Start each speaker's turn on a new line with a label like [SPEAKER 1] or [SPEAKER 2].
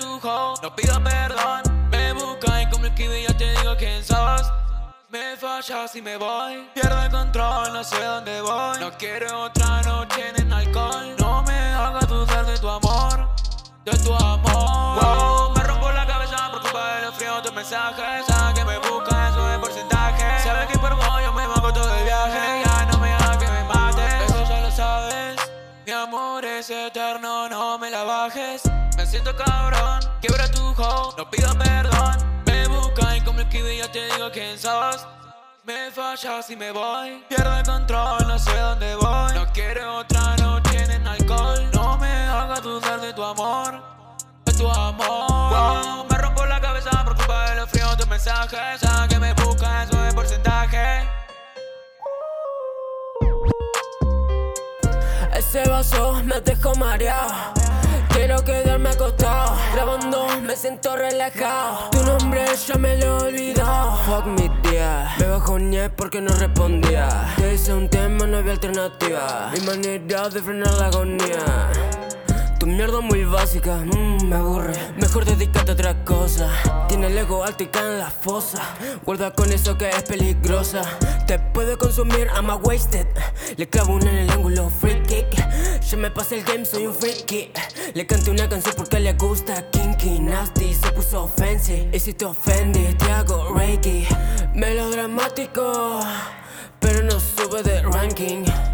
[SPEAKER 1] tu hoe, no pido perdón. Me buscas y como el kiwi ya te digo quién sos. Me fallas y me voy, pierdo el control, no sé dónde voy. No quiero otra noche en alcohol. No me hagas dudar de tu amor, de tu amor. Wow, me rompo la cabeza por culpa de los fríos tus mensajes. Sabes que me buscas, eso es porcentaje. Sabes que por vos yo me banco todo el viaje. Ya no me hagas que me mates, eso ya lo sabes. Mi amor es eterno, no me la bajes. Me siento cabrón, quiebra tu hoe, no pido perdón. Me buscas y como el kiwi ya te digo quién sos. Me fallas y me voy, pierdo el control, no sé dónde voy. No quiero otra noche en alcohol. No me hagas dudar de tu amor, de tu amor. Wow, me rompo la cabeza por culpa de los fríos tus mensajes. Sabes que me buscas, eso es porcentaje.
[SPEAKER 2] Ese vaso me dejó mareado, quiero quedarme acostado. Grabando me siento relajado, tu nombre ya me lo he olvidado. Fuck mi día, me bajoneé porque no respondía. Te hice un tema, no había alternativa. Mi manera de frenar la agonía. Tu mierda muy básica, me aburre. Mejor dedícate a otra cosa. Tiene el ego alto y cae en la fosa. Guarda con eso que es peligrosa. Te puede consumir, I'm a wasted. Le clavo una en el ángulo, free kick. Ya me pasé el game, soy un freaky. Le canté una canción porque le gusta kinky, nasty, se puso fancy. Y si te ofendí, te hago reiki. Melodramático, pero no sube de ranking.